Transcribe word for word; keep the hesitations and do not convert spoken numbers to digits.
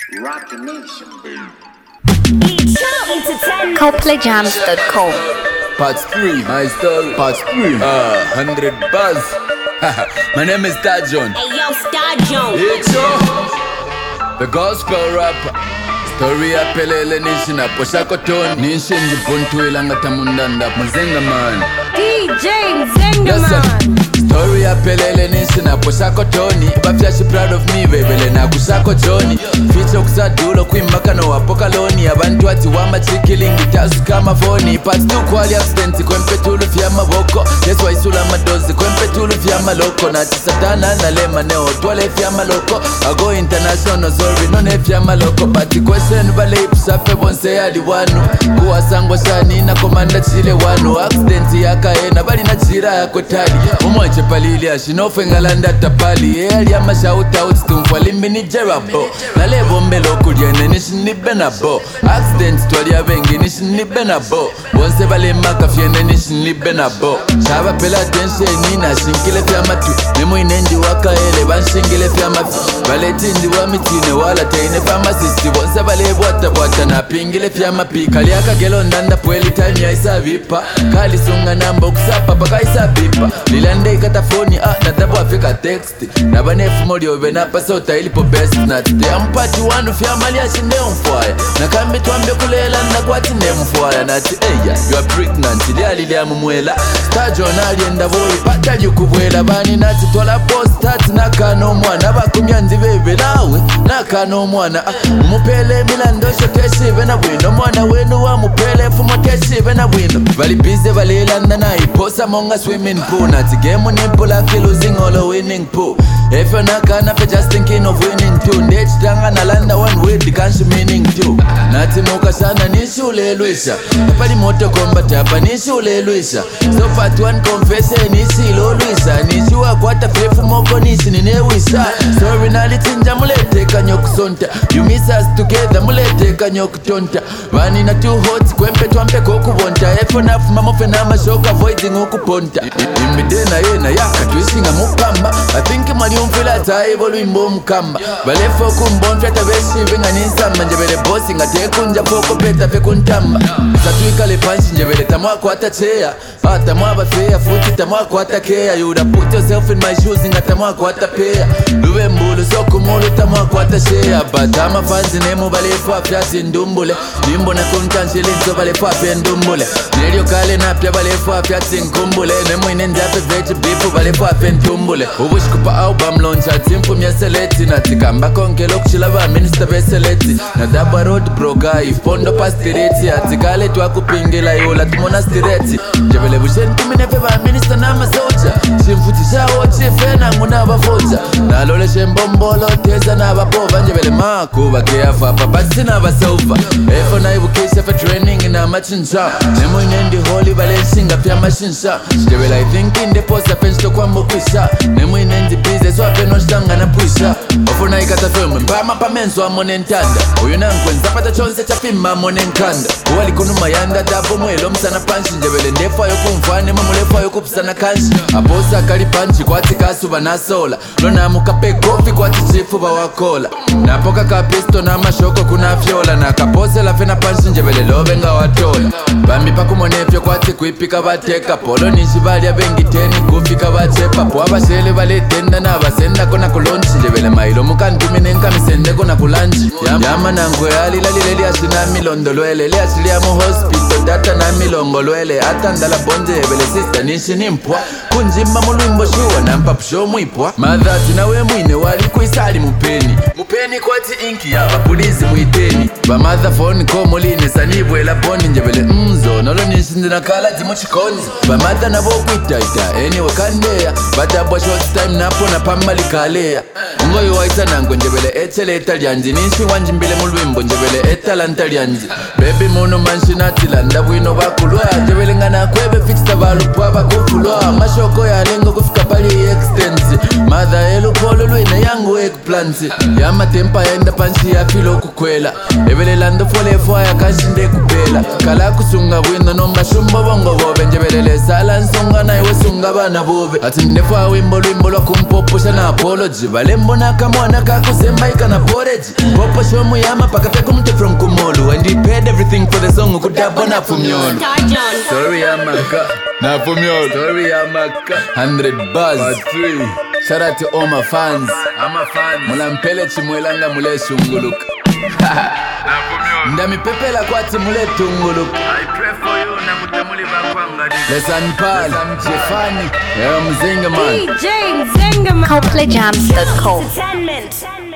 Rock the nation, baby. Copley Jams dot com. Part three, my story. Part three, uh, hundred buzz. My name is Star John. Hey yo, Star John. It's uh, the gospel rapper. Story ya pelele nishi na posha koton. Nishi njibuntu ilanga tamundanda mzenga man. D J Zenga Yes, sir. man. Story ya pelele nishi na posha kotoni. Bafya she proud of me bebele na kushako Johnny. Ficho kusadulo kuimbaka no wapokaloni. Abantu ati wamba chikilingi tasu kama foni. Part two kwali absenti kwempe tulu vya maboko. Yesu wa isula madozi kwempe tulu vya maloko. Na chisatana na lema neo tuwale vya maloko. I go international sorry none vya maloko. Bati question vale ipsafe bonse yadi wanu. Kuwa sangwa shani na komanda chile wanu. Accidenti yaka ena bali na chira ya kotali. Umwache palili ashinofe ngalanda tapali. Eali ya mashout out stumfali mini jerabo. Nale bombe loku liene nishini benabo. Accident twali ya bengi nishini benabo. Bonse vale maka fiene nishini benabo. Shaba pela tensheni na shinkile fya matu. Nemu inendi waka ele banshingile fya matu. Vale tindi wa mitine wala teine pharmacist. Bonse vale bwata bwata na pingile fya mapi. Kali yaka gelo ndanda pweli time ya isa vipa. Kali sunga namba ukusapa baka isa vipa. Lilande ikata phone ah natabu afika text. Nabanefu mori obe napa sota ilipo best nut. Te ampati wanu fya mali ashinde umfwaya. Nakambi tuambe kulela na kwati ne mfwaya. Nati eya you are pregnant. Liali liya mumwela. Star John alienda voi pata yukubwela. Bani nati tola post tati nakano mwana. Bakumya nzibebe nawe nakano mwana. Mupele milando shoteshive na wino. Mwana wenu wa mupele fumo teshive na wino. Vali bize vali ilanda na iposa monga swimming pool. Nati game unimpula ki losing all a winning pool. If you're not gonna be just thinking of winning too. Ndech tanga na landa one way the kanshi meaning too. Nati muka sana nishule luisha. Hapa ni moto combat hapa nishule luisha. So part one confession nishilo luisha. Nishua kwata fefu moko nishi ninewisha. Sorry nalitinja mulete kanyoku sonta. You miss us together mulete kanyoku tonta. Vani na too hot kwempe tuampe koku bonta. Efo nafu mamofe na mashoka avoiding uku ponta. Imidena yena yaka tuishinga mukamba. I think mali umfila taibo luimbo mukamba. Balefo kumbonfya tabeshi venga ninsamba. Njebele bosi nga tekunja poko peta fe kuntamba. Satuika le panshi njebele tamwa kwa tachea. Ah tamwa bafea futi tamwa kwa takea. You would put yourself in my shoes nga tamwa kwa tapea. Luwe mbulu soku mulu tamwa kwa tashea. Batama fanzi nemu balefo afyasi ndumbule. Limbo na kumtanshili nso balefo afya ndumbule. Nelio kale napya balefo afyasi nkumbule. Nemu inendi afe vechi bifu balefo afya ntumbule. Ubushikupa album launch atimpu mya seleti. Natikamba konkelo kushila ba minister be seleti. Nadaba road broka ifondo pastireti. Atikale tuwa kupingila yola tumona stireti. Jebele bushentu minefe ba minister na masocha. Shimfutisha ochi fena nguna bafocha. Nalole shembombolo teza na babova. Jebele maku bakeafa papasi na basofa. Efo na ibukisha fe training na machinsha. Nemu inendi holy balensinga pya machinsha. Jebele I think in the post afenshto kwa mbukisha. Nemu inendi busy so apeno shtanga na pusha. Ofuna ikata filmu mpama pamenzo amone ntanda. Uyu nankwenza pata chonse chapima amone nkanda. Uwali kunuma yanda dabo mwelo msana panshi. Njebele ndefa yoku mfane mamulefa yoku psana kanshi. Aposa kali panchi kwa tikasu banasola. Lona mukape kofi kwa tichifu bawakola. Napoka kapisto na mashoko kuna fiola. Na kapose la fena panshi njebele lovenga watola. Bambi paku monefyo kwa tikuipika bateka. Polo nishibali ya bengi teni kufika bachepa. Pwa bashele bale tenda na basenda kona kulonchi. Njebele mailo mukantumine nka misende kona kulanchi. Yama nangwe alila lileli ashina milondo lwele. Le ashili ya mu hospital data na milongo lwele. Atandala bonje ebele sister nishi nimpwa. Kunjimba muluimbo shuwa na mpapusho muipwa. Madhati na we mwine wali kuisali mupeni. Mupeni kwa ti inki ya bapulizi muiteni. Ba madha phone ko muline sanibwe la boni. Njebele mzo nolo nishinzi na kala jimu chikonzi. Ba madha na boku itaita eni wakandea. Batabwa short time napo na pamali kalea. Ngoyo waita nango njebele etele etalyanji. Nishi wanjimbile muluimbo njebele etalantalyanji. Baby mono manshinati landa wino bakulwa. Njebele ngana kwebe fixta balupwa bakufulwa. Mashoko ya lengo kufika pali extensi. Madha elu polo luine yangu eggplanti. Yama tempa enda panshi ya filo kukwela. Ebele lando fole fwaya kanshinde kupela. Kala kusunga wino nomba shumbo bongo bobe. Njebele le sala nsonga na iwe sunga bana bobe. Ati mnefwa wimbo luimbo lwa kumpopusha na apology. Balembo na kamwana kakusemba kusika na porridge Popo show muyama pakafya kumte from Kumolu And he paid everything for the song kudabo na fumyolo Star John. Story ya maka na fumyolo Story ya maka one hundred buzz Part three Shout out to all my fans I'm a fan Mulampele chimwelanga mule shunguluka Ndami pepela kwati mule tunguluka I pray for you na mutamuli bakwanga Lesan Pal, Jefani, yeah, Mzinga man D J Zenga. ColdPlayJams dot com. Entertainment.